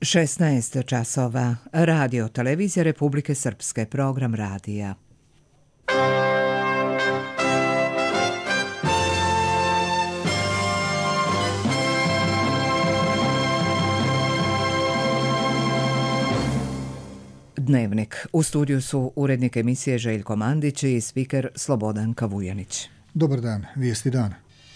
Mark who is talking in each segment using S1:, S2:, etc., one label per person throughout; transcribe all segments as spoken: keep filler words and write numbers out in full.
S1: šesnaest časova. Radio Televizija Republike Srpske, program radija. Dnevnik. U studiju su urednik emisije Željko Mandić i spiker Slobodan Kavujanić.
S2: Dobar dan, vijesti dana.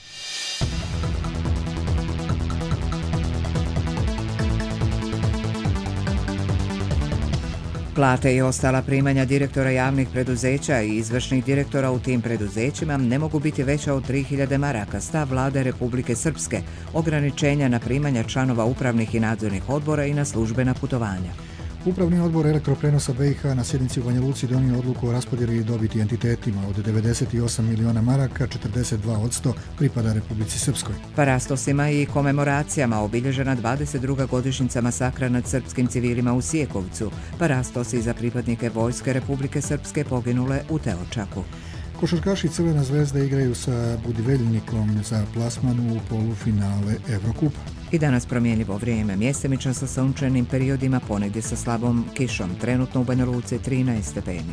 S1: Plate i ostala primanja direktora javnih preduzeća i izvršnih direktora u tim preduzećima ne mogu biti veća od tri hiljade maraka, stav Vlade Republike Srpske, ograničenja na primanja članova upravnih i nadzornih odbora i na službena putovanja.
S2: Upravni odbor Elektroprenosa B i H na sjednici u Banja Luci donio odluku o raspodjeli dobiti entitetima. Od devedeset osam miliona maraka, četrdeset dva posto pripada Republici Srpskoj.
S1: Parastosima i komemoracijama obilježena dvadeset druga godišnjica masakra nad srpskim civilima u Sijekovcu. Parastosi za pripadnike Vojske Republike Srpske poginule u Teočaku.
S2: Košarkaši Crvena zvezda igraju sa Budiveljnikom za plasman u polufinale Evrokupa.
S1: I danas promjenljivo vrijeme, mjestimično sa sunčanim periodima, ponegdje sa slabom kišom. Trenutno u Banja Luci trinaest stepeni.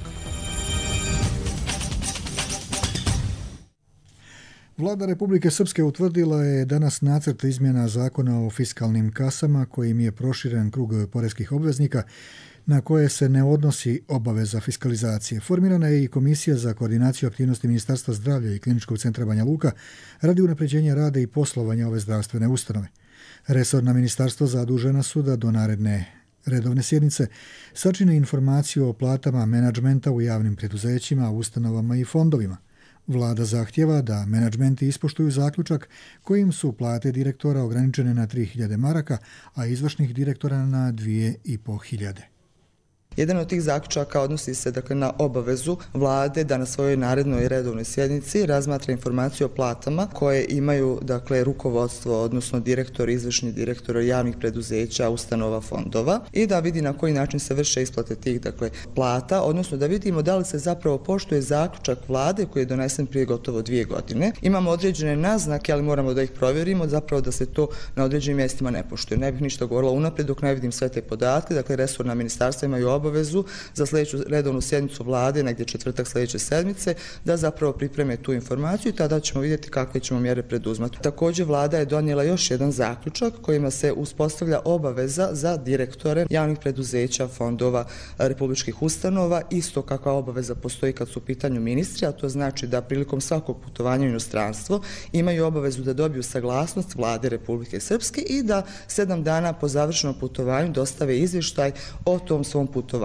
S2: Vlada Republike Srpske utvrdila je danas nacrt izmjena zakona o fiskalnim kasama kojim je proširen krug poreskih obveznika na koje se ne odnosi obaveza fiskalizacije. Formirana je i Komisija za koordinaciju aktivnosti Ministarstva zdravlja i Kliničkog centra Banja Luka radi unapređenja rada i poslovanja ove zdravstvene ustanove. Resorna ministarstva zadužena su da do naredne redovne sjednice sačine informaciju o platama menadžmenta u javnim preduzećima, ustanovama i fondovima. Vlada zahtjeva da menadžmenti ispoštuju zaključak kojim su plate direktora ograničene na tri hiljade maraka, a izvršnih direktora na dvije i po hiljade.
S3: Jedan od tih zaključaka odnosi se dakle na obavezu Vlade da na svojoj narednoj redovnoj sjednici razmatra informaciju o platama koje imaju dakle rukovodstvo, odnosno direktor, izvršni direktor javnih preduzeća, ustanova, fondova i da vidi na koji način se vrše isplate tih dakle plata, odnosno da vidimo da li se zapravo poštuje zaključak Vlade koji je donesen prije gotovo dvije godine. Imamo određene naznake, ali moramo da ih provjerimo, zapravo da se to na određenim mjestima ne poštuje. Ne bih ništa govorila unaprijed dok ne vidim sve te podatke, dakle resorna ministarstva imaju obavezu za sljedeću redovnu sjednicu Vlade, negdje četvrtak sljedeće sedmice, da zapravo pripreme tu informaciju i tada ćemo vidjeti kakve ćemo mjere preduzmati. Također Vlada je donijela još jedan zaključak kojima se uspostavlja obaveza za direktore javnih preduzeća, fondova, republičkih ustanova, isto kakva obaveza postoji kad su u pitanju ministri, a to znači da prilikom svakog putovanja u inostranstvo imaju obavezu da dobiju saglasnost Vlade Republike Srpske i da sedam dana po završenom putovanju dostave izvještaj o tom svom putovanju.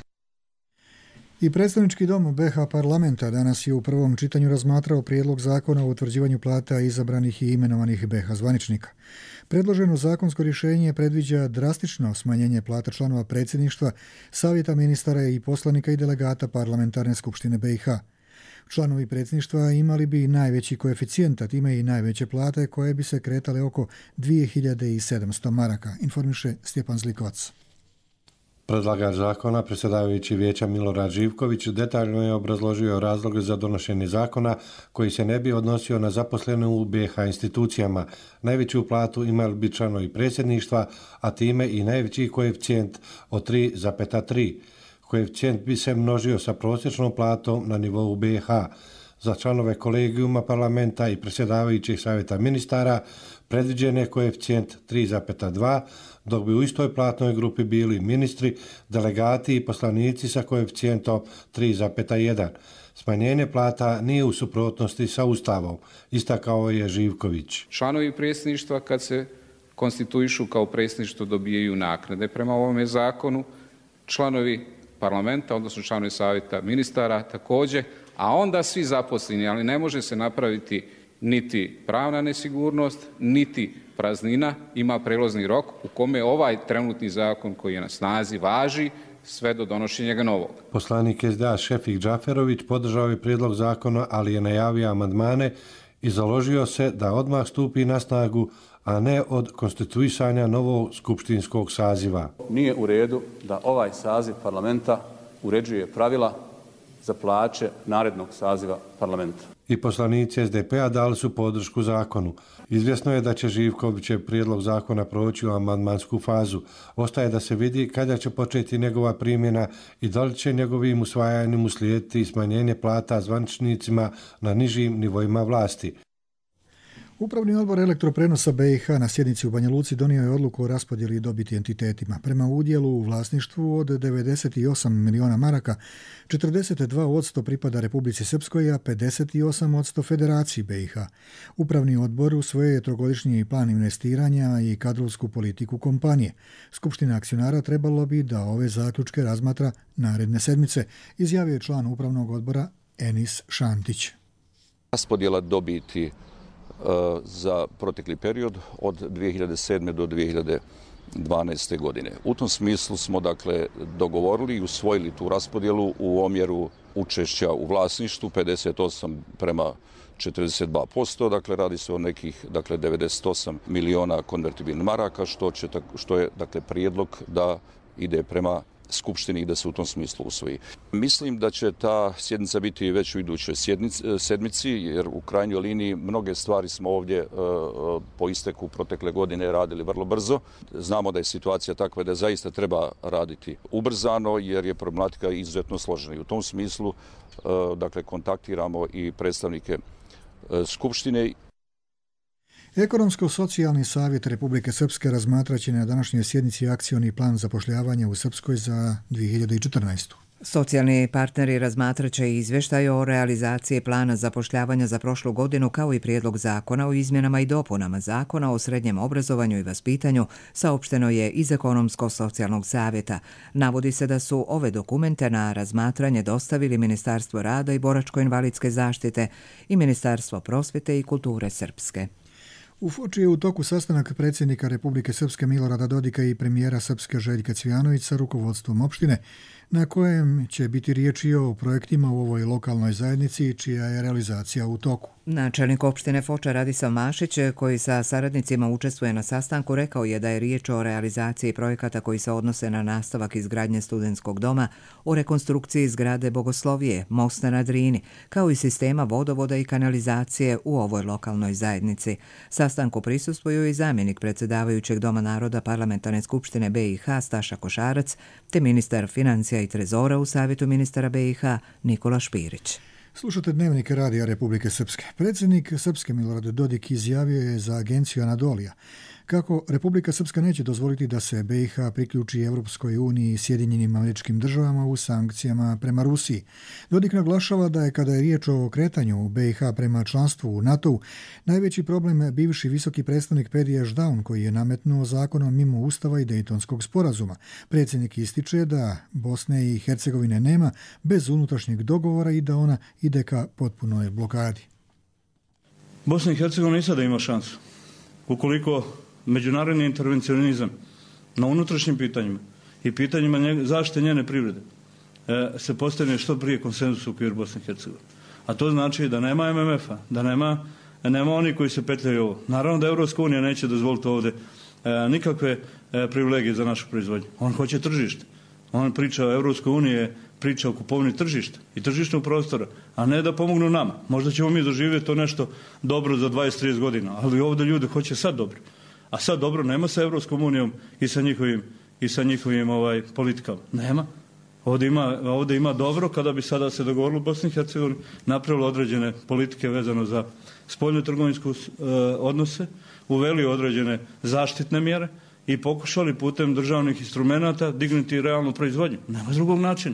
S2: I predstavnički dom B H parlamenta danas je u prvom čitanju razmatrao prijedlog zakona o utvrđivanju plata izabranih i imenovanih B H zvaničnika. Predloženo zakonsko rješenje predviđa drastično smanjenje plata članova predsjedništva, savjeta ministara i poslanika i delegata parlamentarne skupštine B i H. Članovi predsjedništva imali bi najveći koeficijent, a time i najveće plate koje bi se kretale oko dvije hiljade sedamsto maraka, informiše Stjepan Zlikovac.
S4: Predlagač zakona, predsjedavajući vijeća Milorad Živković, detaljno je obrazložio razloge za donošenje zakona koji se ne bi odnosio na zaposlene u B H institucijama. Najveću platu imali bi članovi predsjedništva, a time i najveći koeficijent od tri zarez tri. Koeficijent bi se množio sa prosječnom platom na nivou B H. Za članove kolegijuma parlamenta i predsjedavajućih savjeta ministara predviđen je koeficijent tri zarez dva, dok bi u istoj platnoj grupi bili ministri, delegati i poslanici sa koeficijentom tri zarez jedan. Smanjenje plata nije u suprotnosti sa Ustavom, istakao je Živković.
S5: Članovi predsjedništva kad se konstituišu kao predsjedništvo dobijaju naknade prema ovome zakonu, članovi parlamenta, odnosno članovi savjeta ministara također, a onda svi zaposleni, ali ne može se napraviti niti pravna nesigurnost, niti praznina, ima prelazni rok u kome ovaj trenutni zakon koji je na snazi važi sve do donošenja novog.
S4: Poslanik S D A Šefik Džaferović podržao je prijedlog zakona, ali je najavio amandmane i založio se da odmah stupi na snagu, a ne od konstituisanja novog skupštinskog saziva.
S6: Nije u redu da ovaj saziv parlamenta uređuje pravila za plaće narednog saziva parlamenta.
S4: i poslanici S D P-a dali su podršku zakonu. Izvjesno je da će Živkovićev prijedlog zakona proći u amandmansku fazu. Ostaje da se vidi kada će početi njegova primjena i da li će njegovim usvajanjem uslijediti smanjenje plata zvaničnicima na nižim nivoima vlasti.
S2: Upravni odbor elektroprenosa B i H na sjednici u Banja Luci donio je odluku o raspodjeli dobiti entitetima. Prema udjelu u vlasništvu od devedeset osam miliona maraka, četrdeset dva posto pripada Republici Srpskoj, a pedeset osam posto Federaciji B i H. Upravni odbor usvojio je trogodišnji plan investiranja i kadrovsku politiku kompanije. Skupština akcionara trebalo bi da ove zaključke razmatra naredne sedmice, izjavio je član upravnog odbora Enis Šantić.
S7: Raspodjela dobiti za protekli period od dvije hiljade sedme do dvije hiljade dvanaeste. godine. U tom smislu smo dakle dogovorili i usvojili tu raspodjelu u omjeru učešća u vlasništvu pedeset osam prema četrdeset dva posto, dakle radi se o nekih dakle devedeset osam miliona konvertibilnih maraka, što će što je dakle prijedlog da ide prema Skupštini i da se u tom smislu usvoji. Mislim da će ta sjednica biti već u idućoj sedmici, jer u krajnjoj liniji mnoge stvari smo ovdje po isteku protekle godine radili vrlo brzo. Znamo da je situacija takva da zaista treba raditi ubrzano, jer je problematika izuzetno složena. I u tom smislu dakle kontaktiramo i predstavnike Skupštine.
S2: Ekonomsko-socijalni savjet Republike Srpske razmatraće na današnjoj sjednici akcioni plan zapošljavanja u Srpskoj za dvije hiljade četrnaestu.
S1: Socijalni partneri razmatraće izvještaj o realizaciji plana zapošljavanja za prošlu godinu kao i prijedlog zakona o izmjenama i dopunama zakona o srednjem obrazovanju i vaspitanju, saopšteno je iz Ekonomsko-socijalnog savjeta. Navodi se da su ove dokumente na razmatranje dostavili Ministarstvo rada i boračko-invalidske zaštite i Ministarstvo prosvjete i kulture Srpske.
S2: U Foči je u toku sastanak predsjednika Republike Srpske Milorada Dodika i premijera Srpske Željka Cvijanovića sa rukovodstvom opštine, na kojem će biti riječ i o projektima u ovoj lokalnoj zajednici, čija je realizacija u toku.
S1: Načelnik opštine Foča Radislav Mašić, koji sa saradnicima učestvuje na sastanku, rekao je da je riječ o realizaciji projekata koji se odnose na nastavak izgradnje studentskog doma, o rekonstrukciji zgrade Bogoslovije, mosta na Drini, kao i sistema vodovoda i kanalizacije u ovoj lokalnoj zajednici. Sastanku prisustvuju i zamjenik predsjedavajućeg Doma naroda Parlamentarne skupštine B i H Staša Košarac, te ministar financija i trezora u Savjetu ministara B i H Nikola Špirić.
S2: Slušate Dnevnik radija Republike Srpske. Predsjednik Srpske Milorad Dodik izjavio je za agenciju Anadolija kako Republika Srpska neće dozvoliti da se B i H priključi Evropskoj uniji i Sjedinjenim Američkim državama u sankcijama prema Rusiji. Dodik naglašava da je kada je riječ o kretanju B i H prema članstvu u NATO-u, najveći problem bivši visoki predstavnik Pedija Ždaun, koji je nametnuo zakonom mimo Ustava i Dejtonskog sporazuma. Predsjednik ističe da Bosne i Hercegovine nema bez unutrašnjeg dogovora i da ona ide ka potpunoj blokadi.
S8: Bosna i Hercegovina i sada ima šansu. Ukoliko međunarodni intervencionizam na unutrašnjim pitanjima i pitanjima zaštite njene privrede se postigne što prije konsenzus u okviru Bosne i Hercegovine. A to znači da nema M M F-a, da nema, nema oni koji se petljaju ovo. Naravno da Evropska unija neće dozvoliti ovdje nikakve privilegije za našu proizvodnju. On hoće tržište. On priča o Evropskoj uniji, priča o kupovini tržišta i tržišnog prostora, a ne da pomognu nama. Možda ćemo mi doživjeti to nešto dobro za dvadeset do trideset godina, ali ovdje ljudi hoće sad dobro. A sad dobro nema sa Evropskom unijom i sa njihovim, i sa njihovim ovaj, politikama. Nema. Ovdje ima, ovdje ima dobro kada bi sada se dogovorilo u Bosni i Hercegovini, napravilo određene politike vezano za spoljno-trgovinsku e, odnose, uveli određene zaštitne mjere i pokušali putem državnih instrumenata dignuti realnu proizvodnju. Nema drugog načina.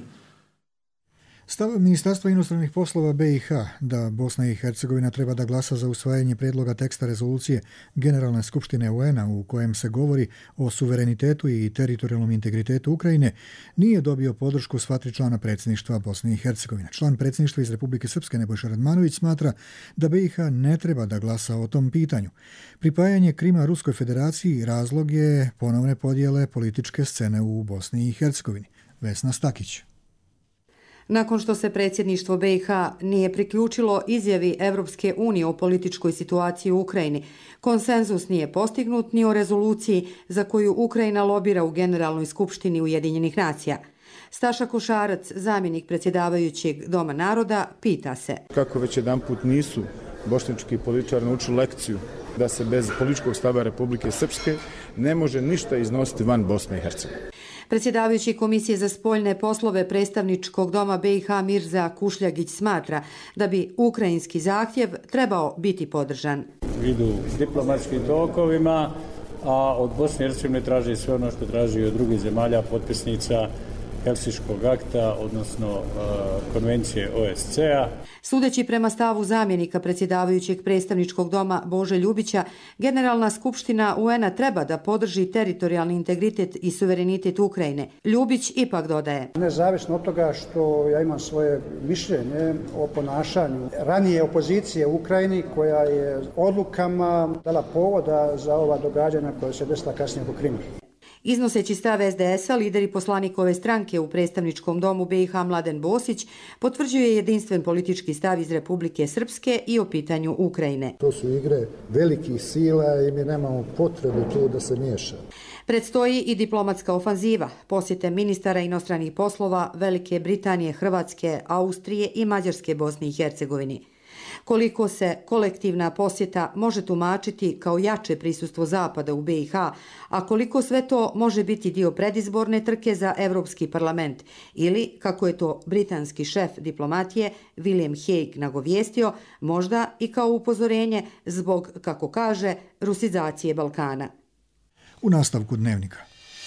S2: Stav Ministarstva inostranih poslova B i H da Bosna i Hercegovina treba da glasa za usvajanje predloga teksta rezolucije Generalne skupštine U N-a u kojem se govori o suverenitetu i teritorijalnom integritetu Ukrajine nije dobio podršku sva tri člana predsjedništva Bosne i Hercegovine. Član predsjedništva iz Republike Srpske Nebojša Radmanović smatra da B i H ne treba da glasa o tom pitanju. Pripajanje Krima Ruskoj federaciji razlog je ponovne podjele političke scene u Bosni i Hercegovini. Vesna Stakić.
S9: Nakon što se predsjedništvo B i H nije priključilo izjavi Evropske unije o političkoj situaciji u Ukrajini, konsenzus nije postignut ni o rezoluciji za koju Ukrajina lobira u Generalnoj skupštini Ujedinjenih nacija. Staša Košarac, zamjenik predsjedavajućeg Doma naroda, pita se.
S10: Kako već jedanput nisu bošnjački političari naučili lekciju da se bez političkog stava Republike Srpske ne može ništa iznositi van Bosne i Hercegovine.
S9: Predsjedavajući Komisije za spoljne poslove predstavničkog doma B i H Mirza Kušljagić smatra da bi ukrajinski zahtjev trebao biti podržan.
S11: Idu s diplomatskim tokovima, a od Bosne i Hercegovine traži sve ono što traži od drugih zemalja potpisnica Helsinškog akta, odnosno uh, konvencije O S C A.
S9: Sudeći prema stavu zamjenika predsjedavajućeg predstavničkog doma Bože Ljubića, Generalna skupština U N-a treba da podrži teritorijalni integritet i suverenitet Ukrajine. Ljubić ipak dodaje.
S12: Nezavisno od toga što ja imam svoje mišljenje o ponašanju ranije opozicije u Ukrajini koja je odlukama dala povoda za ova događanja koja se desila kasnije oko Krima.
S9: Iznoseći stav S D S-a, lider i poslanik ove stranke u predstavničkom domu B i H Mladen Bosić potvrđuje jedinstven politički stav iz Republike Srpske i o pitanju Ukrajine.
S13: To su igre velikih sila i mi nemamo potrebe tu da se miješa.
S9: Predstoji i diplomatska ofanziva, posjete ministara inostranih poslova Velike Britanije, Hrvatske, Austrije i Mađarske Bosni i Hercegovini. Koliko se kolektivna posjeta može tumačiti kao jače prisustvo Zapada u B i H, a koliko sve to može biti dio predizborne trke za Evropski parlament ili, kako je to britanski šef diplomatije William Hague nagovijestio, možda i kao upozorenje zbog, kako kaže, rusizacije Balkana.
S2: U nastavku dnevnika.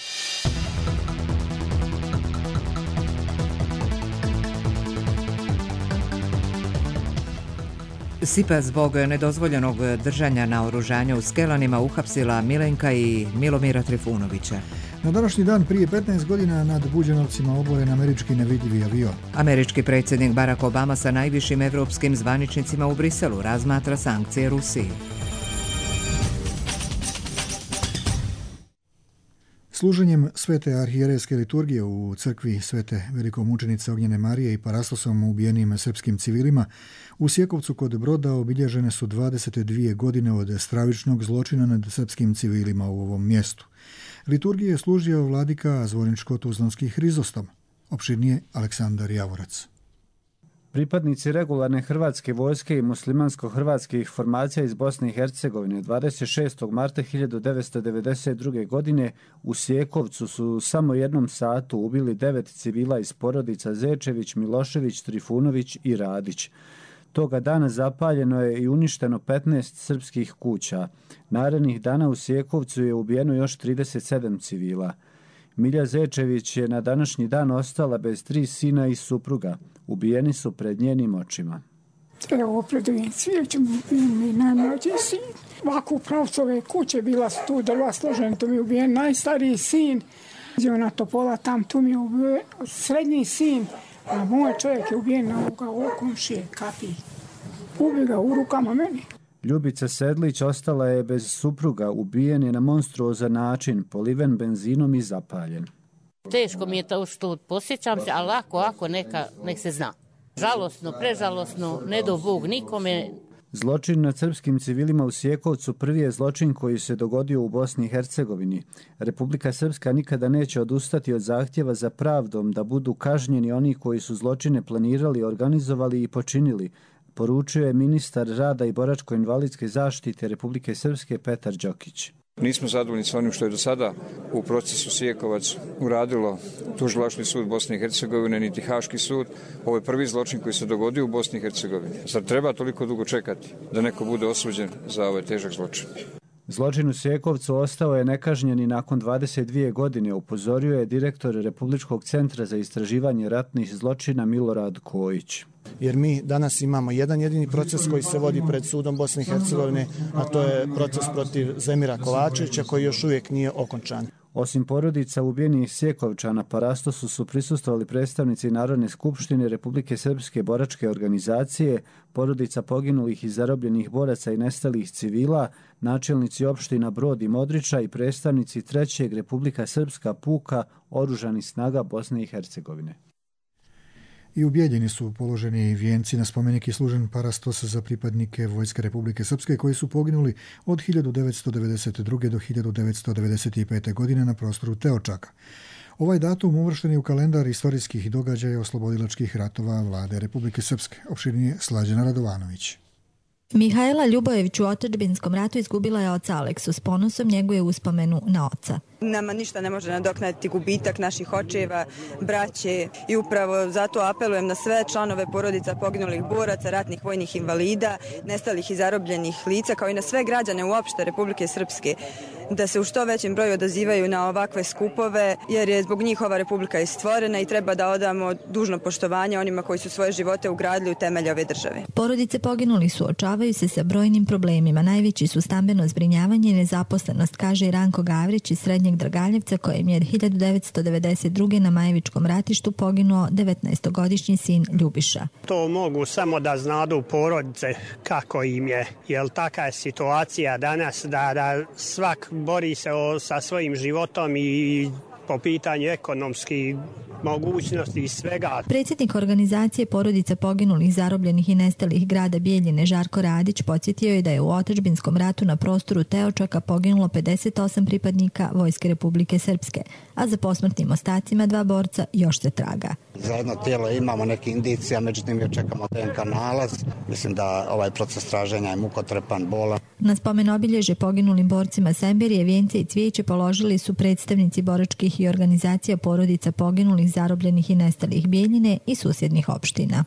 S1: S I P A zbog nedozvoljenog držanja naoružanja u Skelanima uhapsila Milenka i Milomira Trifunovića.
S2: Na današnji dan prije petnaest godina nad Buđanovcima oboren američki nevidljivi avion.
S1: Američki predsjednik Barack Obama sa najvišim evropskim zvaničnicima u Briselu razmatra sankcije Rusiji.
S2: Služenjem svete arhijerejske liturgije u crkvi svete velikomučenice Ognjene Marije i Parastosom ubijenim srpskim civilima u Sjekovcu kod Broda obilježene su dvadeset dvije godine od stravičnog zločina nad srpskim civilima u ovom mjestu. Liturgije je služio vladika Zvorničko-Tuzlanski Hrizostom. Opširnije Aleksandar Javorac.
S14: Pripadnici regularne hrvatske vojske i muslimansko-hrvatskih formacija iz Bosne i Hercegovine dvadeset šestog marta hiljadu devetsto devedeset druge. godine u Sjekovcu su u samo jednom satu ubili devet civila iz porodica Zečević, Milošević, Trifunović i Radić. Toga dana zapaljeno je i uništeno petnaest srpskih kuća. Narednih dana u Sjekovcu je ubijeno još trideset sedam civila. Milja Zečević je na današnji dan ostala bez tri sina i supruga. Ubijeni su pred njenim očima.
S15: Evo pred ovim svijećem mi najmlađi sin. Ovako u pravcu ove kuće bila su tu drva složena, tu mi je ubijen najstariji sin. Na Topola tam tu mi je ubijen srednji sin, a moj čovjek je ubijen na ovoga okomšije kapi. Ubije ga u rukama meni.
S14: Ljubica Sedlić ostala je bez supruga, ubijen je na monstruozan način, poliven benzinom i zapaljen.
S16: Teško mi je to što posjećam se, ali ako, ako neka, nek se zna. Žalosno, prežalosno, ne do Bog nikome.
S14: Zločin nad srpskim civilima u Sjekovcu prvi je zločin koji se dogodio u Bosni i Hercegovini. Republika Srpska nikada neće odustati od zahtjeva za pravdom da budu kažnjeni oni koji su zločine planirali, organizovali i počinili, poručio je ministar rada i boračko-invalidske zaštite Republike Srpske Petar Đokić.
S17: Nismo zadovoljni sa onim što je do sada u procesu Sjekovac uradilo Tužilački sud Bosne i Hercegovine, niti Haški sud. Ovo je prvi zločin koji se dogodio u Bosni i Hercegovini. Zar treba toliko dugo čekati da neko bude osuđen za ovaj težak zločin?
S14: Zločin u Sjekovcu ostao je nekažnjen i nakon dvadeset dvije godine, upozorio je direktor Republičkog centra za istraživanje ratnih zločina Milorad Kojić.
S18: Jer mi danas imamo jedan jedini proces koji se vodi pred sudom Bosne i Hercegovine, a to je proces protiv Zemira Kovačevića koji još uvijek nije okončan.
S14: Osim porodica ubijenih Sjekovčana, Parastosu su prisustvovali predstavnici Narodne skupštine Republike Srpske boračke organizacije, porodica poginulih i zarobljenih boraca i nestalih civila, načelnici opština Brod i Modriča i predstavnici trećeg Republika Srpska puka oružanih snaga Bosne i Hercegovine.
S2: I u Bijeljini su položeni vijenci na spomenik i služen Parastos za pripadnike Vojske Republike Srpske koji su poginuli od hiljadu devetsto devedeset druge. do hiljadu devetsto devedeset pete. godine na prostoru Teočaka. Ovaj datum uvršten je u kalendar istorijskih događaja oslobodilačkih ratova vlade Republike Srpske. Opširnije Slađana Radovanović.
S19: Mihajla Ljubojević u otadžbinskom ratu izgubila je oca Aleksu. S ponosom njeguje uspomenu na oca.
S20: Nama ništa ne može nadoknaditi gubitak naših očeva, braće i upravo zato apelujem na sve članove porodica poginulih boraca, ratnih vojnih invalida, nestalih i zarobljenih lica, kao i na sve građane uopšte Republike Srpske, da se u što većem broju odazivaju na ovakve skupove, jer je zbog njih ova republika i stvorena i treba da odamo dužno poštovanje onima koji su svoje živote ugradili u temelje ove države.
S19: Porodice poginulih suočavaju se sa brojnim problemima. Najveći su stambeno zbrinjavanje i nezaposlenost, kaže i Ranko Gavrić iz Srednjeg Dragaljevca, kojem je hiljadu devetsto devedeset druge. na Majevičkom ratištu poginuo devetnaestogodišnji sin Ljubiša.
S21: To mogu samo da znadu porodice kako im je, jer taka je situacija danas da, da svak bori se o, sa svojim životom i po pitanju ekonomskih mogućnosti i svega.
S19: Predsjednik organizacije porodica poginulih, zarobljenih i nestalih grada Bijeljine Žarko Radić podsjetio je da je u otadžbinskom ratu na prostoru Teočaka poginulo pedeset osam pripadnika Vojske Republike Srpske, a za posmrtnim ostacima dva borca još se traga.
S22: Za jedno tijelo imamo neke indicije, međutim još čekamo D N K nalaz. Mislim da ovaj proces traženja je mukotrepan, bolan.
S19: Na spomen obilježje poginulim borcima Semberije, vijence i cvijeće položili su predstavnici boračkih i organizacija porodica poginulih, zarobljenih i nestalih Bijeljine i susjednih opština.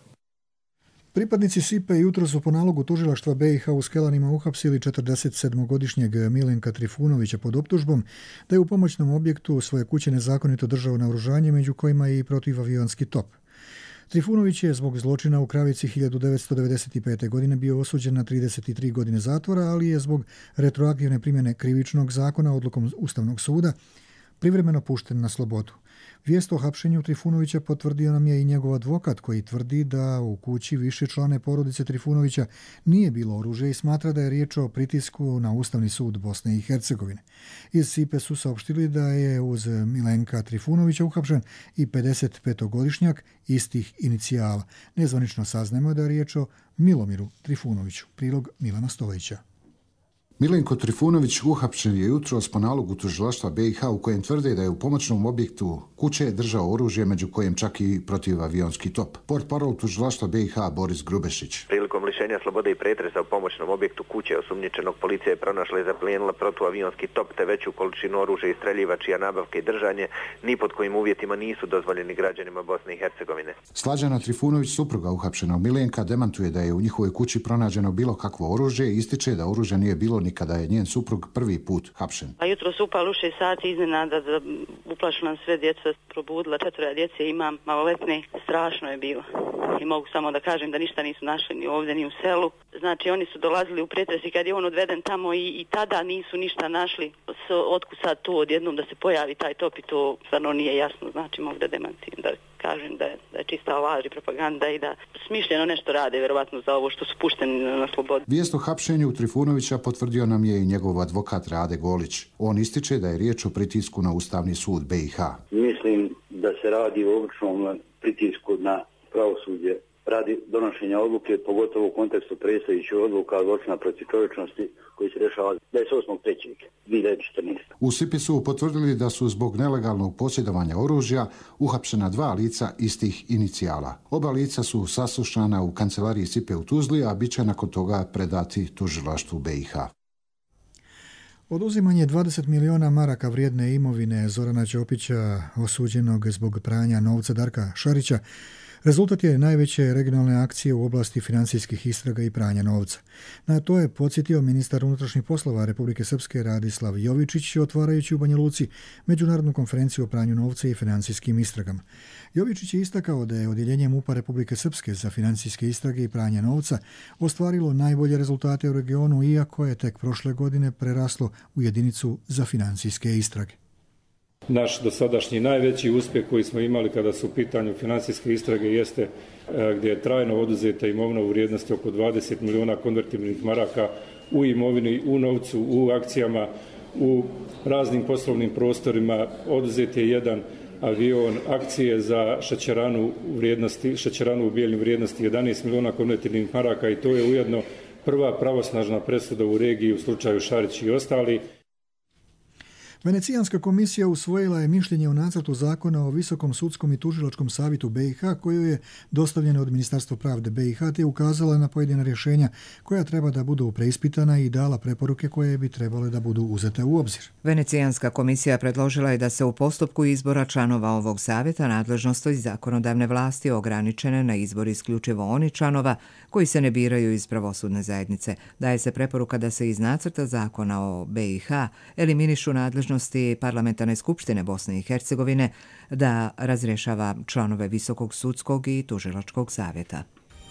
S2: Pripadnici S I P-a jutro su po nalogu tužilaštva B i H u Skelanima uhapsili četrdesetsedmogodišnjeg Milenka Trifunovića pod optužbom da je u pomoćnom objektu svoje kuće nezakonito držao naoružanje, među kojima i protivavionski top. Trifunović je zbog zločina u Kravici hiljadu devetsto devedeset pete. godine bio osuđen na trideset tri godine zatvora, ali je zbog retroaktivne primjene krivičnog zakona odlukom Ustavnog suda privremeno pušten na slobodu. Vijest o hapšenju Trifunovića potvrdio nam je i njegov advokat, koji tvrdi da u kući više člane porodice Trifunovića nije bilo oružja i smatra da je riječ o pritisku na Ustavni sud Bosne i Hercegovine. Iz S I P-a su saopštili da je uz Milenka Trifunovića uhapšen i pedesetpetogodišnjak istih inicijala. Nezvanično saznajemo da je riječ o Milomiru Trifunoviću. Prilog Milana Stojića.
S23: Milenko Trifunović uhapšen je jutros po nalogu tužilaštva B i H u kojem tvrde da je u pomoćnom objektu kuće držao oružje, među kojem čak i protivavionski top. Portparol tužilaštva B i H Boris Grubešić.
S24: Prilikom lišenja slobode i pretresa u pomoćnom objektu kuće osumnjičenog policija je pronašla i zaplijenila protivavionski top te veću količinu oružja i streljiva čija nabavka i držanje ni pod kojim uvjetima nisu dozvoljeni građanima Bosne i Hercegovine.
S23: Slađana Trifunović, supruga uhapšenog Milenka, demantuje da je u njihovoj kući pronađeno bilo kakvo oružje i ističe da oružja nije bilo ni kada je njen suprug prvi put hapšen.
S25: A jutro su upali u šest sati iznenada, da uplašila nam sve djeca, probudila četvora djece, imam maloletne, strašno je bilo. I mogu samo da kažem da ništa nisu našli ni ovdje ni u selu. Znači oni su dolazili u pretres i kad je on odveden tamo i, i tada nisu ništa našli. S, otkud sad to odjednom da se pojavi taj top i to stvarno nije jasno. Znači mogu da demantijem, da kažem da je, da je čista laž i propaganda i da smišljeno nešto rade vjerovatno za ovo što su pušteni na slobodu.
S23: Vijest o hapšenju Trifunovića potvrdio nam je i njegov advokat Rade Golić. On ističe da je riječ o pritisku na Ustavni sud B i H.
S26: Mislim da se radi o običnom pritisku na pravosuđe radi donošenja odluke, pogotovo u kontekstu predstojećih odluka zločina protiv čovječnosti koji se rješava dvadeset osmog trećeg dvije hiljade četrnaeste.
S23: U S I P-u su potvrdili da su zbog nelegalnog posjedovanja oružja uhapšena dva lica istih inicijala. Oba lica su saslušana u kancelariji S I P-a u Tuzli, a bit će nakon toga predati tužilaštvu B i H.
S2: Oduzimanje dvadeset miliona maraka vrijedne imovine Zorana Ćopića, osuđenog zbog pranja novca Darka Šarića, rezultat je najveće regionalne akcije u oblasti financijskih istraga i pranja novca. Na to je podsjetio ministar unutrašnjih poslova Republike Srpske Radislav Jovičić, otvarajući u Banja Luci međunarodnu konferenciju o pranju novca i financijskim istragama. Jovičić je istakao da je odjeljenje MUP-a Republike Srpske za financijske istrage i pranja novca ostvarilo najbolje rezultate u regionu, iako je tek prošle godine preraslo u jedinicu za financijske istrage.
S27: Naš dosadašnji najveći uspjeh koji smo imali kada su u pitanju financijske istrage jeste gdje je trajno oduzeta imovina u vrijednosti oko dvadeset miliona konvertibilnih maraka u imovini, u novcu, u akcijama, u raznim poslovnim prostorima. Oduzet je jedan avion, akcije za šećeranu u vrijednosti, šećeranu u Bijeljini vrijednosti jedanaest miliona konvertibilnih maraka i to je ujedno prva pravosnažna presuda u regiji u slučaju Šarić i ostali.
S2: Venecijanska komisija usvojila je mišljenje o nacrtu zakona o Visokom sudskom i tužilačkom savjetu B i H koju je dostavljeno od Ministarstva pravde B i H te ukazala na pojedina rješenja koja treba da budu preispitana i dala preporuke koje bi trebale da budu uzete u obzir.
S1: Venecijanska komisija predložila je da se u postupku izbora članova ovog savjeta nadležnosti zakonodavne vlasti ograničene na izbor isključivo oni članova koji se ne biraju iz pravosudne zajednice. Daje se preporuka da se iz nacrta zakona o B i H eliminišu nadležnosti Parlamentarne skupštine Bosne i Hercegovine da razrješava članove Visokog sudskog i tužilačkog savjeta.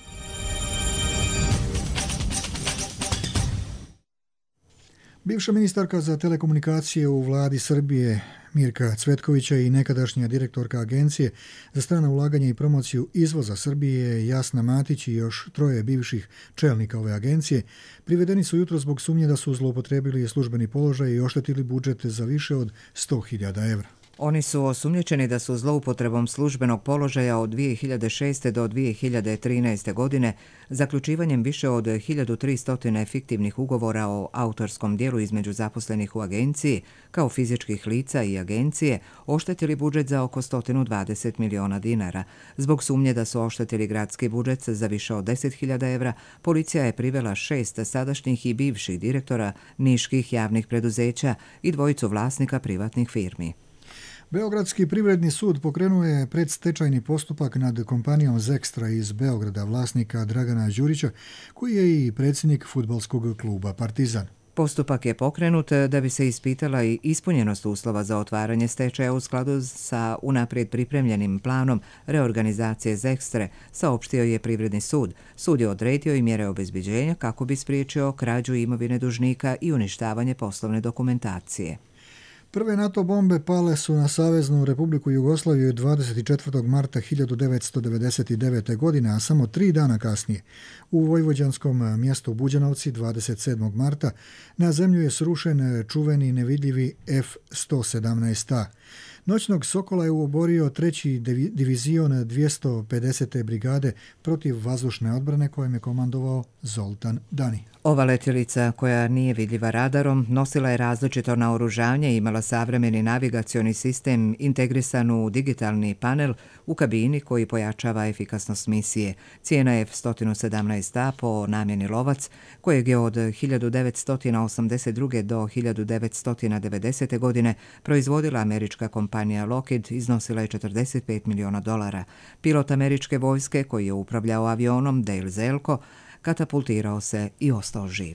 S2: Bivša ministarka za telekomunikacije u vladi Srbije Mirka Cvetkovića i nekadašnja direktorka Agencije za strana ulaganja i promociju izvoza Srbije Jasna Matić i još troje bivših čelnika ove agencije privedeni su jutro zbog sumnje da su zloupotrebili službeni položaj i oštetili budžet za više od sto hiljada evra.
S1: Oni su osumnjičeni da su zloupotrebom službenog položaja od dvije hiljade šeste. do dvije hiljade trinaeste. godine zaključivanjem više od hiljadu tristo fiktivnih ugovora o autorskom dijelu između zaposlenih u agenciji kao fizičkih lica i agencije oštetili budžet za oko sto dvadeset miliona dinara. Zbog sumnje da su oštetili gradski budžet za više od deset hiljada evra, policija je privela šest sadašnjih i bivših direktora niških javnih preduzeća i dvojicu vlasnika privatnih firmi.
S2: Beogradski privredni sud pokrenuo je predstečajni postupak nad kompanijom Zekstra iz Beograda, vlasnika Dragana Đurića, koji je i predsjednik fudbalskog kluba Partizan.
S1: Postupak je pokrenut da bi se ispitala i ispunjenost uslova za otvaranje stečaja u skladu sa unaprijed pripremljenim planom reorganizacije Zekstre, saopštio je Privredni sud. Sud je odredio i mjere obezbeđenja kako bi spriječio krađu imovine dužnika i uništavanje poslovne dokumentacije.
S2: Prve NATO bombe pale su na Saveznu Republiku Jugoslaviju dvadeset četvrtog marta hiljadu devetsto devedeset devete. godine, a samo tri dana kasnije u vojvođanskom mjestu Buđanovci dvadeset sedmog marta na zemlju je srušen čuveni nevidljivi F sto sedamnaest A. Noćnog Sokola je uoborio treći divizion dvjesto pedesete brigade protiv vazdušne odbrane kojem je komandovao Zoltan Dani.
S1: Ova letjelica, koja nije vidljiva radarom, nosila je različito naoružanje i imala savremeni navigacioni sistem integrisan u digitalni panel u kabini koji pojačava efikasnost misije. Cijena F sto sedamnaest A po namjeni lovac, kojeg je od hiljadu devetsto osamdeset druge. do hiljadu devetsto devedesete. godine proizvodila američka kompanija Lockheed, iznosila je četrdeset pet miliona dolara. Pilot američke vojske koji je upravljao avionom Dale Zelko katapultirao se i ostao živ.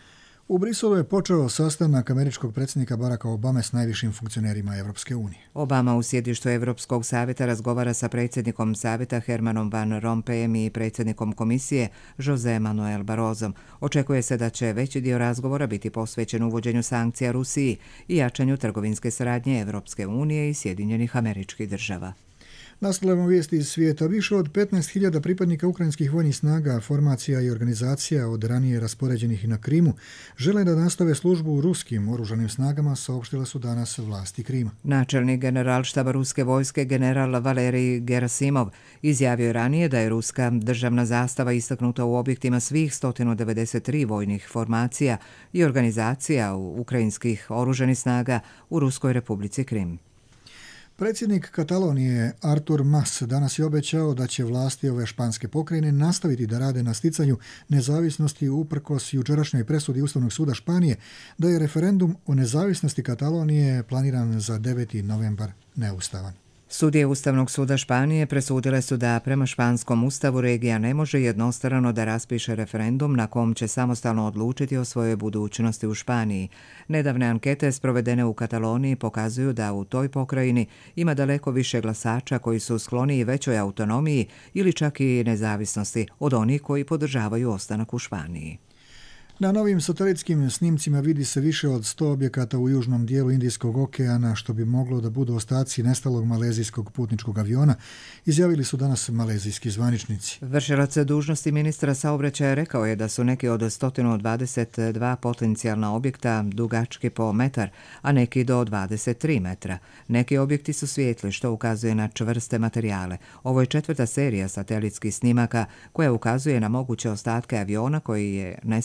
S2: U Briselu je počeo sastanak američkog predsjednika Baracka Obame s najvišim funkcionerima Evropske unije.
S1: Obama u sjedištu Evropskog savjeta razgovara sa predsjednikom savjeta Hermanom Van Rompujem i predsjednikom komisije Jose Manuel Barrosom. Očekuje se da će veći dio razgovora biti posvećen uvođenju sankcija Rusiji i jačanju trgovinske saradnje Evropske unije i Sjedinjenih Američkih Država.
S2: Nastavljamo vijesti iz svijeta. Više od petnaest hiljada pripadnika ukrajinskih vojnih snaga, formacija i organizacija od ranije raspoređenih na Krimu žele da nastave službu u ruskim oružanim snagama, saopštile su danas vlasti Krima.
S1: Načelnik generalštaba ruske vojske general Valerij Gerasimov izjavio je ranije da je ruska državna zastava istaknuta u objektima svih sto devedeset tri vojnih formacija i organizacija ukrajinskih oružanih snaga u Ruskoj republici Krim.
S2: Predsjednik Katalonije Artur Mas danas je obećao da će vlasti ove španske pokrajine nastaviti da rade na sticanju nezavisnosti uprkos jučerašnjoj presudi Ustavnog suda Španije da je referendum o nezavisnosti Katalonije planiran za deveti novembar neustavan.
S1: Sudije Ustavnog suda Španije presudile su da prema španskom ustavu regija ne može jednostrano da raspiše referendum na kom će samostalno odlučiti o svojoj budućnosti u Španiji. Nedavne ankete sprovedene u Kataloniji pokazuju da u toj pokrajini ima daleko više glasača koji su skloniji većoj autonomiji ili čak i nezavisnosti od onih koji podržavaju ostanak u Španiji.
S2: Na novim satelitskim snimcima vidi se više od sto objekata u južnom dijelu Indijskog okeana, što bi moglo da budu ostaci nestalog malezijskog putničkog aviona, izjavili su danas malezijski zvaničnici.
S1: Vršilac dužnosti ministra saobraćaja rekao je da su neki od sto dvadeset dva potencijalna objekta dugački po metar, a neki do dvadeset tri metra. Neki objekti su svijetli, što ukazuje na čvrste materijale. Ovo je četvrta serija satelitskih snimaka koja ukazuje na moguće ostatke aviona koji je nestao osmog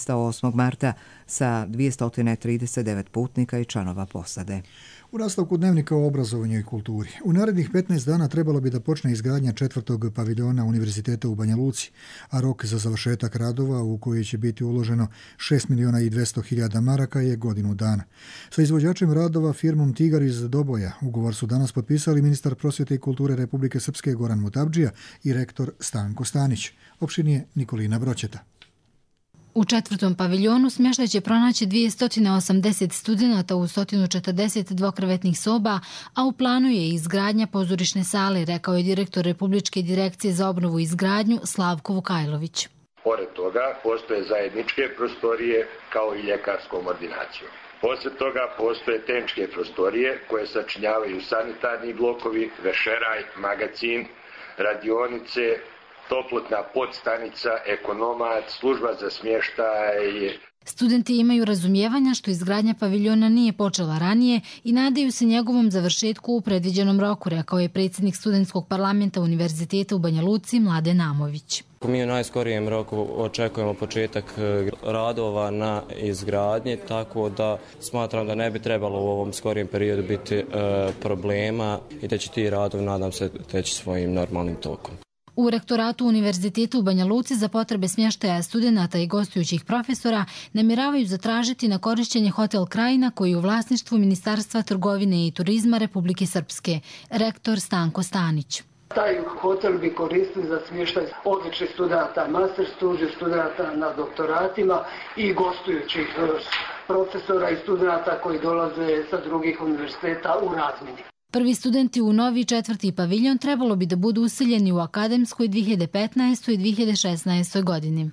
S1: osmog marta sa dvjesto trideset devet putnika i članova posade.
S2: U nastavku dnevnika o obrazovanju i kulturi. U narednih petnaest dana trebalo bi da počne izgradnja četvrtog paviljona Univerziteta u Banja Luci, a rok za završetak radova u koji će biti uloženo šest miliona i dvjesto hiljada maraka je godinu dana. Sa izvođačem radova firmom Tigar iz Doboja ugovor su danas potpisali ministar prosvjete i kulture Republike Srpske Goran Mutabdžija i rektor Stanko Stanić. Opštinije Nikolina Broćeta.
S3: U četvrtom paviljonu smještaj će pronaći dvjesto osamdeset studenata u sto četrdeset dvokrevetnih soba, a u planu je izgradnja pozorišne sale, rekao je direktor Republičke direkcije za obnovu i izgradnju Slavko Vukajlović.
S4: Pored toga postoje zajedničke prostorije kao i ljekarskom ordinacijom. Poslije toga postoje tehničke prostorije koje sačinjavaju sanitarni blokovi, vešeraj, magacin, radionice, toplotna podstanica, ekonomat, služba za smještaj.
S3: Studenti imaju razumijevanja što izgradnja paviljona nije počela ranije i nadaju se njegovom završetku u predviđenom roku, rekao je predsjednik studentskog parlamenta Univerziteta u Banja Luci Mladen Amović.
S5: Mi u najskorijem roku očekujemo početak radova na izgradnji, tako da smatram da ne bi trebalo u ovom skorijem periodu biti e, problema i da će ti radovi, nadam se, teći svojim normalnim tokom.
S3: U rektoratu Univerziteta u Banja Luci za potrebe smještaja studenata i gostujućih profesora namjeravaju zatražiti na korišćenje hotel Krajina koji je u vlasništvu Ministarstva trgovine i turizma Republike Srpske, rektor Stanko Stanić.
S6: Taj hotel bi koristili za smještaj odličnih studenta, master studija, studenta na doktoratima i gostujućih profesora i studenta koji dolaze sa drugih univerziteta u razmjeni.
S3: Prvi studenti u novi četvrti paviljon trebalo bi da budu useljeni u akademskoj dvije hiljade petnaestoj i dvije hiljade šesnaestoj godini.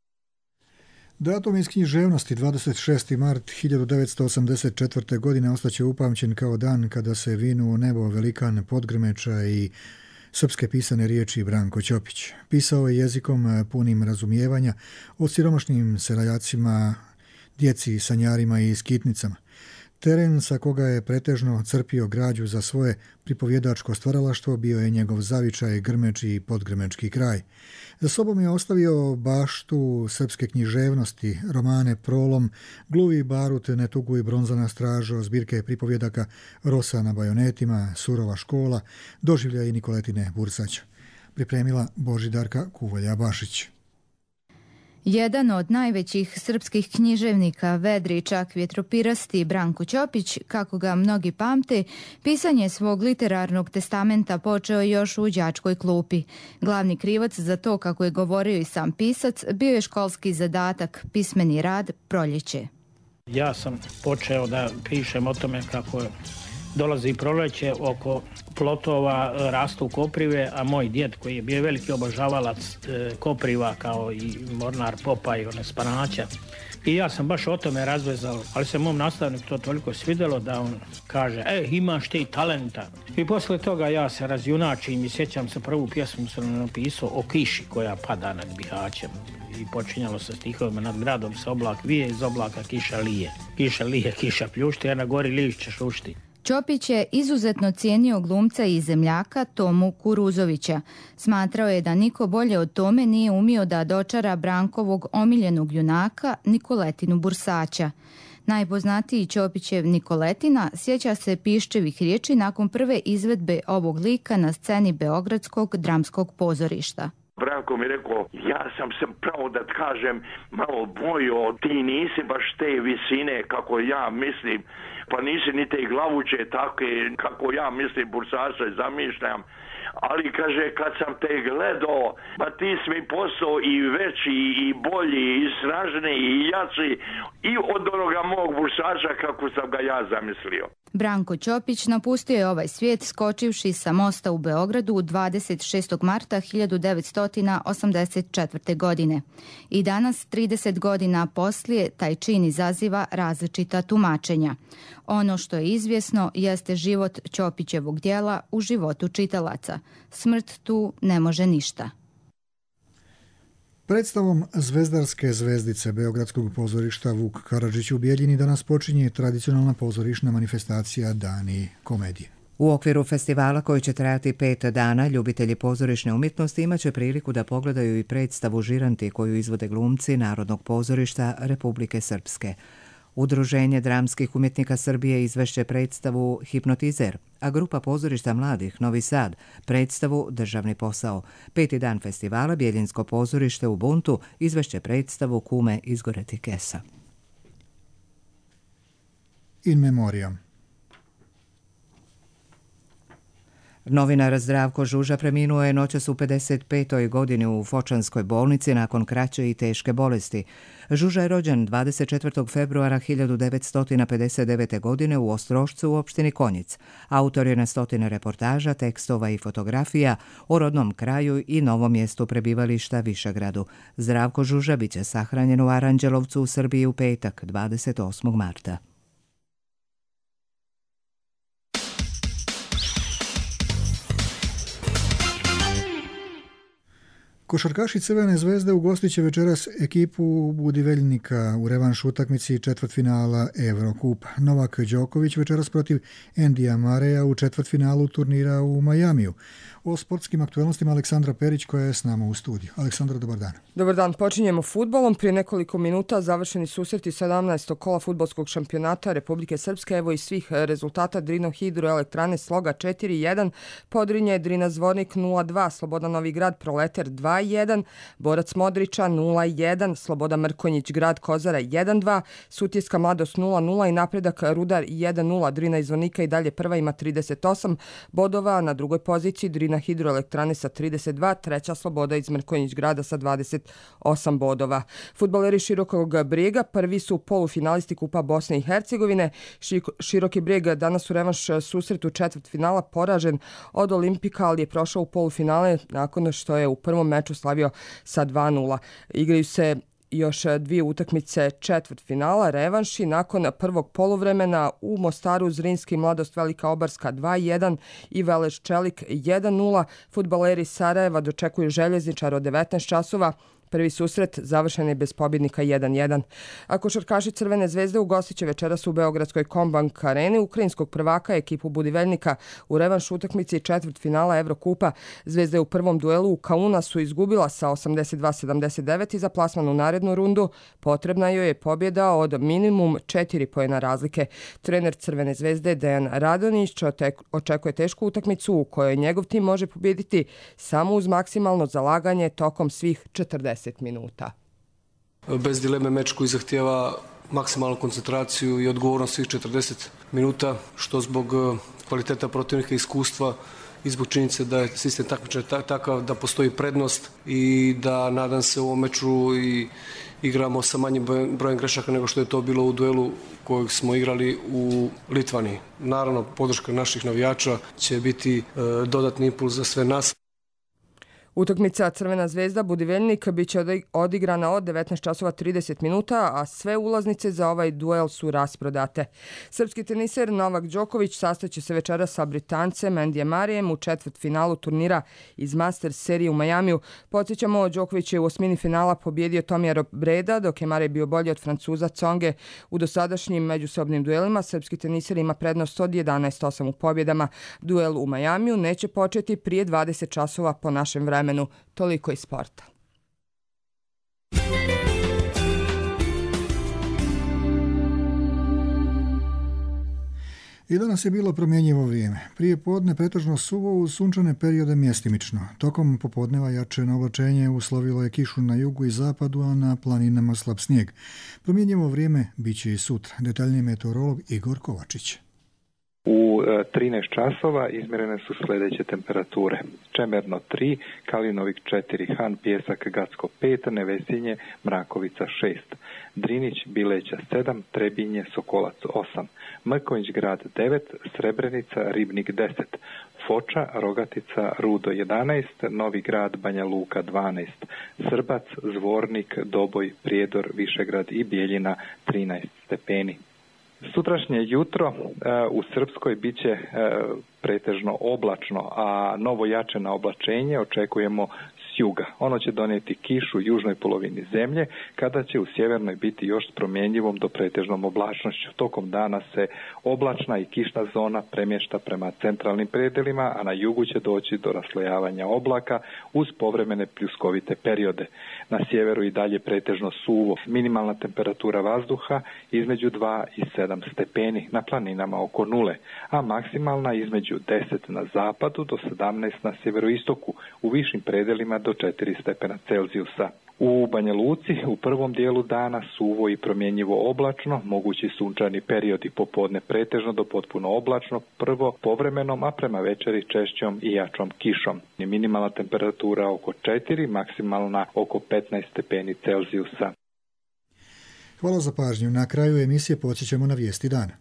S2: Datum iz književnosti dvadeset šesti mart hiljadu devetsto osamdeset četvrte. godine ostaće upamćen kao dan kada se vinu u nebo velikan Podgrmeča i srpske pisane riječi Branko Ćopić. Pisao je jezikom punim razumijevanja o siromašnim seljacima, djeci, sanjarima i skitnicama. Teren sa koga je pretežno crpio građu za svoje pripovjedačko stvaralaštvo bio je njegov zavičaj Grmeč i Podgrmečki kraj. Za sobom je ostavio baštu srpske književnosti, romane Prolom, Gluvi barut, Netugu i Bronzana stražo, zbirke pripovjedaka Rosa na bajonetima, Surova škola, Doživlja i Nikoletine Bursaća. Pripremila Božidarka Kuvolja-Bašić.
S7: Jedan od najvećih srpskih književnika, vedri čak vjetropirasti Branko Ćopić, kako ga mnogi pamte, pisanje svog literarnog testamenta počeo još u đačkoj klupi. Glavni krivac za to, kako je govorio i sam pisac, bio je školski zadatak, pismeni rad Proljeće.
S8: Ja sam počeo da pišem o tome kako dolazi proljeće, oko plotova rastu koprive, a moj djed koji je bio veliki obožavalac e, kopriva kao i mornar popa i one spanaća. I ja sam baš o tome razvezao, ali se mom nastavniku to toliko svidjelo da on kaže, e, imaš ti talenta. I posle toga ja se razjunačim i sjećam se prvu pjesmu sam napisao o kiši koja pada nad Bihaćem. I počinjalo se stihovima, nad gradom se oblak vije, iz oblaka kiša lije. Kiša lije, kiša pljušti, a na gori lišće šušti.
S7: Ćopić je izuzetno cijenio glumca i zemljaka Tomu Kuruzovića. Smatrao je da niko bolje od Tome nije umio da dočara Brankovog omiljenog junaka Nikoletinu Bursaća. Najpoznatiji Ćopićev Nikoletina sjeća se piščevih riječi nakon prve izvedbe ovog lika na sceni Beogradskog dramskog pozorišta.
S4: Branko mi rekao, ja sam se pravo da kažem malo bojio, ti nisi baš te visine kako ja mislim, pa nisi ni te glavuće takve kako ja mislim, Bursača i zamišljam. Ali kaže, kad sam te gledao, pa ti si mi postao i veći, i bolji, i snažniji, i jači, i od onoga mog Bursača kako sam ga ja zamislio.
S7: Branko Ćopić napustio je ovaj svijet skočivši sa mosta u Beogradu dvadeset šestog marta hiljadu devetsto osamdeset četvrte. godine. I danas, trideset godina poslije, taj čin izaziva različita tumačenja. Ono što je izvjesno jeste život Ćopićevog djela u životu čitalaca. Smrt tu ne može ništa.
S2: Predstavom Zvezdarske zvezdice Beogradskog pozorišta Vuk Karadžić u Bijeljini danas počinje tradicionalna pozorišna manifestacija Dani komedije.
S1: U okviru festivala koji će trajati pet dana, ljubitelji pozorišne umjetnosti imaće priliku da pogledaju i predstavu Žiranti koju izvode glumci Narodnog pozorišta Republike Srpske. Udruženje dramskih umjetnika Srbije izvešće predstavu Hipnotizer, a grupa pozorišta mladih Novi Sad predstavu Državni posao. Peti dan festivala Bjeljinsko pozorište u Buntu izvešće predstavu Kume izgoreti kesa.
S2: In memoriam.
S1: Novinar Zdravko Žuža preminuo je noćas u pedeset petoj godini u Fočanskoj bolnici nakon kraće i teške bolesti. Žuža je rođen dvadeset četvrtog februara hiljadu devetsto pedeset devete. godine u Ostrošcu u opštini Konjic. Autor je na stotine reportaža, tekstova i fotografija o rodnom kraju i novom mjestu prebivališta Višegradu. Zdravko Žuža biće sahranjen u Aranđelovcu u Srbiji u petak, dvadeset osmog marta.
S2: Košarkaši Crvene zvezde ugostit će večeras ekipu Budiveljnika u revanš utakmici četvrtfinala Evrokup. Novak Đoković večeras protiv Endija Mareja u četvrtfinalu turnira u Majamiju. O sportskim aktualnostima Aleksandra Perić koja je s nama u studiju. Aleksandra, dobar dan.
S9: Dobar dan, počinjemo fudbalom. Prije nekoliko minuta završeni susreti sedamnaestog kola fudbalskog šampionata Republike Srpske. Evo i svih rezultata: Drino Hidroelektrane Sloga četiri jedan, Podrinje Drina Zvornik nula dva, Sloboda Novi Grad Proleter dva jedan, Borac Modriča nula jedan, Sloboda Mrkonjić Grad Kozara jedan dva, Sutjeska Mladost nula nula i Napredak Rudar jedan nula. Drina iz Zvornika i dalje prva, ima trideset osam bodova, na drugoj poziciji Drina Hidroelektrane sa trideset dva, treća Sloboda iz Mrkonjić Grada sa dvadeset osam bodova. Fudbaleri Širokog Brijega prvi su polufinalisti Kupa Bosne i Hercegovine. Široki Brijeg danas u revanš susretu četvrtfinala poražen od Olimpika, ali je prošao u polufinale nakon što je u prvom meču slavio sa dva nula. Igraju se još dvije utakmice četvrtfinala, revanši. Nakon prvog poluvremena u Mostaru Zrinski Mladost Velika Obarska dva jedan i Veleš Čelik jedan nula. Fudbaleri Sarajeva dočekuju Željezničar od devetnaest časova. Prvi susret završen je bez pobjednika jedan jedan. A košarkaši Crvene zvezde ugostit će večeras u Beogradskoj Kombank areni ukrajinskog prvaka ekipu Budiveljnika u revanš utakmici četvrtfinala Evrokupa. Zvezda je u prvom duelu u Kaunasu izgubila sa osamdeset dva sedamdeset devet i za plasman u narednu rundu potrebna joj je pobjeda od minimum četiri poena razlike. Trener Crvene zvezde Dejan Radonjić očekuje tešku utakmicu u kojoj njegov tim može pobjediti samo uz maksimalno zalaganje tokom svih četrdeset minuta.
S10: Bez dileme meč koji zahtijeva maksimalnu koncentraciju i odgovornost svih četrdeset minuta, što zbog kvaliteta protivnika, iskustva i zbog činjenice da je sistem takmičenja takav da postoji prednost i da nadam se u ovom meču i igramo sa manjim brojem grešaka nego što je to bilo u duelu kojeg smo igrali u Litvaniji. Naravno, podrška naših navijača će biti dodatni impuls za sve nas.
S9: Utakmica Crvena zvezda Budiveljnik biće odigrana od devetnaest časova trideset minuta, a sve ulaznice za ovaj duel su rasprodate. Srpski teniser Novak Đoković sastaće se večera sa Britancem Endijem Marijem u četvrtfinalu turnira iz Masters serije u Majamiju. Podsjećamo, Đoković je u osmini finala pobjedio Tomija Robreda, dok je Marej bio bolji od Francuza Tsonge. U dosadašnjim međusobnim duelima srpski teniser ima prednost od jedanaest osam u pobjedama. Duel u Majamiju neće početi prije dvadeset časova po našem vremenu. Toliko iz sporta.
S2: I danas je bilo promjenjivo vrijeme. Prije podne pretežno suvo uz sunčane periode mjestimično. Tokom popodneva jače oblačenje uslovilo je kišu na jugu i zapadu, a na planinama slab snijeg. Promjenjivo vrijeme bit će i sutra. Detaljniji meteorolog Igor Kovačić.
S11: U trinaest časova izmjerene su sljedeće temperature. Čemerno tri, Kalinovik četiri, Han Pjesak Gacko pet, Nevesinje Mrakovica šest, Drinić Bileća sedam, Trebinje Sokolac osam, Mrkonjić Grad devet, Srebrenica Ribnik deset, Foča Rogatica Rudo jedanaest, Novi Grad Banja Luka dvanaest, Srbac Zvornik Doboj Prijedor Višegrad i Bijeljina trinaest stepeni. Sutrašnje jutro uh, u Srpskoj bit će uh, pretežno oblačno, a novo jače na oblačenje očekujemo s juga. Ono će donijeti kišu u južnoj polovini zemlje, kada će u sjevernoj biti još s promjenjivom do pretežnom oblačnošću. Tokom dana se oblačna i kišna zona premješta prema centralnim predelima, a na jugu će doći do raslojavanja oblaka uz povremene pljuskovite periode. Na sjeveru i dalje pretežno suvo. Minimalna temperatura vazduha između dva i sedam stepeni, na planinama oko nule, a maksimalna između deset na zapadu do sedamnaest na sjeveroistoku, u višim predelima do četiri stepena Celzijusa. U Banja Luci u prvom dijelu dana suvo i promjenjivo oblačno, mogući sunčani periodi, popodne pretežno do potpuno oblačno, prvo povremenom, a prema večeri češćom i jačom kišom. Minimalna temperatura oko četiri, maksimalna oko petnaest stepeni Celzijusa.
S2: Hvala za pažnju. Na kraju emisije podsjećamo na vijesti dana.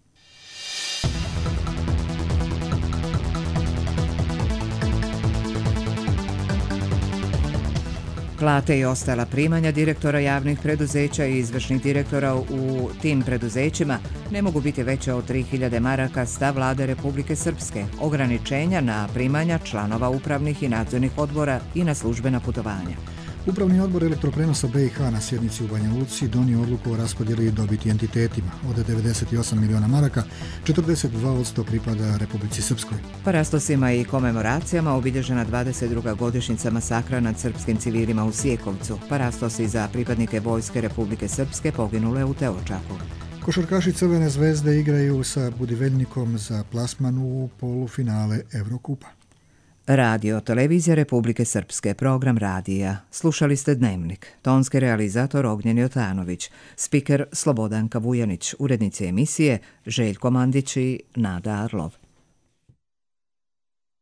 S1: Plate i ostala primanja direktora javnih preduzeća i izvršnih direktora u tim preduzećima ne mogu biti veće od tri hiljade maraka, stav Vlade Republike Srpske. Ograničenja na primanja članova upravnih i nadzornih odbora i na službena putovanja.
S2: Upravni odbor elektroprenosa B i H na sjednici u Banja Luci donio odluku o raspodjeli dobiti entitetima. Od devedeset osam miliona maraka, četrdeset dva posto pripada Republici Srpskoj.
S1: Parastosima i komemoracijama obilježena dvadeset druga godišnjica masakra nad srpskim civilima u Sjekovcu. Parastosi za pripadnike Vojske Republike Srpske poginule u Teočaku.
S2: Košarkaši Crvene zvezde igraju sa Budiveljnikom za plasman u polufinale Evrokupa.
S1: Radio Televizija Republike Srpske, program radija. Slušali ste Dnevnik. Tonski realizator Ognjen Jotanović, spiker Slobodanka Vujanić, urednici emisije Željko Mandić i Nada Arlov.